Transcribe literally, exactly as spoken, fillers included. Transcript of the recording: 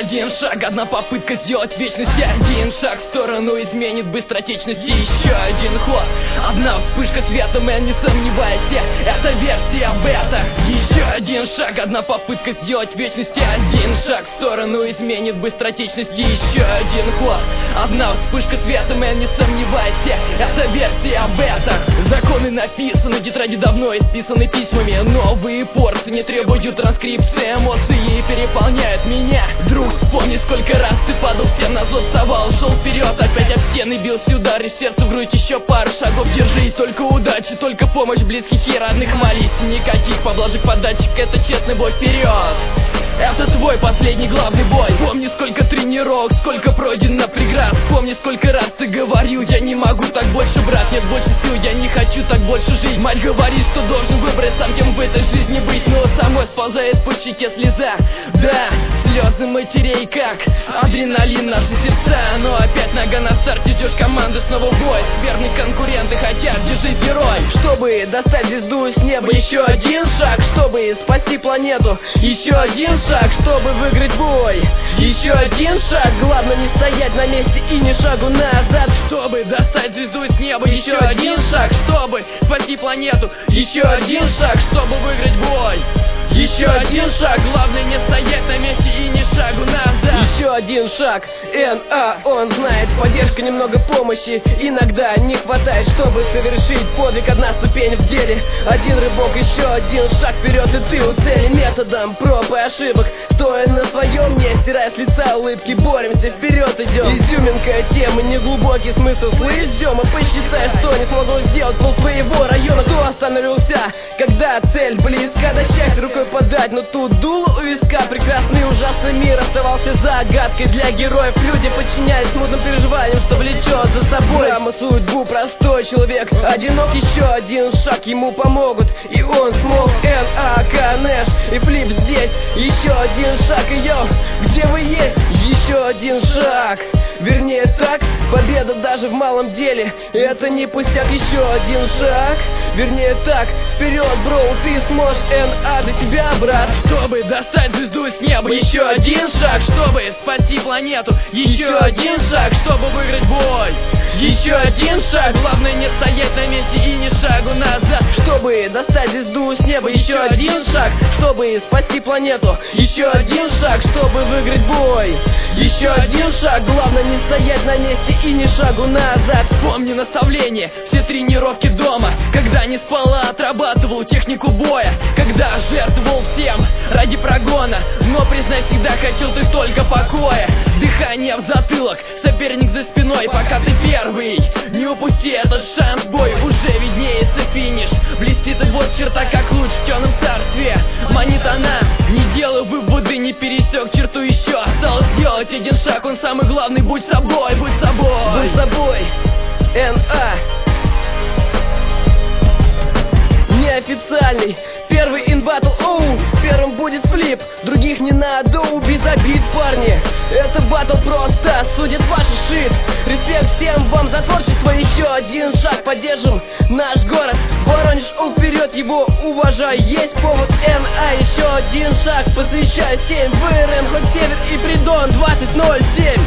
один шаг, одна попытка сделать вечность. Один шаг в сторону изменит быстротечности. Еще один ход, одна вспышка света, мэн, не сомневайся, это версия бета. Еще один шаг, одна попытка сделать вечности. Один шаг в сторону изменит быстротечности. Еще один ход, одна вспышка света, мэн, не сомневайся, это версия бета. Законы написаны, тетради давно исписаны письмами. Новые порции не требуют транскрипции. Эмоции переполняют меня. Друг, вспомни, сколько раз ты падал, всем на зло вставал, шел вперед, опять об стены бился, удар, и сердце в грудь, еще пару шагов. Держись, только удачи, только помощь близких и родных. Молись, никаких поблажек, податчик, это честный бой вперед. Это твой последний главный бой. Помни, сколько тренировок, сколько пройдено преград. Помни, сколько раз ты говорил: я не могу так больше, брат, нет больше сил, я не хочу так больше жить. Мать говорит, что должен выбрать сам, кем в этой жизни быть, но самой сползает по щеке слеза. Да, слезы матерей как адреналин наши сердца. Но опять нога на старте, ждешь команды, снова в бой. Верные конкуренты хотят, держись, герой. Чтобы достать звезду с неба, еще один шаг. Чтобы спасти планету, еще один шаг. Чтобы выиграть бой, еще один шаг. Главное не стоять на месте и ни шагу назад. Чтобы достать звезду с неба, еще один шаг. Чтобы спасти планету, еще один шаг. Чтобы выиграть бой, еще один шаг. Главное не стоять на месте и ни шагу назад. Еще один шаг. эн а, он знает, поддержка, немного помощи иногда не хватает, чтобы совершить подвиг. Одна ступень в деле, один рывок, еще один шаг вперед, и ты у цели. Методом проб и ошибок, стоя на своем, не стирая с лица улыбки, боремся, вперед идем. Изюминка темы, неглубокий смысл, слышь, Зёма, посчитай, что не смогло сделать пол своего района. Кто остановился, когда цель близка, до счастья рукой подать, но тут дуло у виска. Прекрасный ужасный мир оставался загадкой для героев. Люди, подчиняясь смутным переживаниям, что влечет за собой драма, судьбу. Простой человек одинок, еще один шаг ему помогут, и он смог. эн а, Канеш и Флип здесь. Еще один шаг, и йо, где вы есть? Еще один шаг, вернее так, победа даже в малом деле, это не пустяк. Еще один шаг, вернее так, вперед, бро, ты сможешь, эн а, до тебя, брат. Чтобы достать звезду с неба, еще один шаг. Чтобы спасти планету, еще один шаг. Чтобы выиграть бой, еще один шаг. Главное не стоять на месте и ни шагу назад. Чтобы достать звезду с неба, еще один шаг. Чтобы спасти планету, еще один шаг. Чтобы выиграть бой, еще один шаг. Главное не стоять на месте и ни шагу назад. Вспомни наставление, все тренировки дома, когда не спала, отрабатывал технику боя, когда жертвовал всем ради прогона, но признай, всегда хотел ты только покоя. Дыхание в затылок, соперник за спиной, пока ты первый, не упусти этот шанс, бой уже виднеется финиш. Блестит и вот черта, как луч в темном царстве. Манит она, не делай выводы, не пересек черту еще. Осталось сделать один шаг, он самый главный, будь собой, будь собой. Будь собой, эн а. Неофициальный первый инбаттл, оу, первым будет Флип, других не надо, без обид, парни. Это баттл просто, судит ваш шит. Респект всем вам за творчество, еще один шаг, поддержим наш город Воронеж, о, вперед его уважай, есть повод. эн а, еще один шаг, посвящаю всем ВРМ, хоть север и Придон, двадцать ноль семь.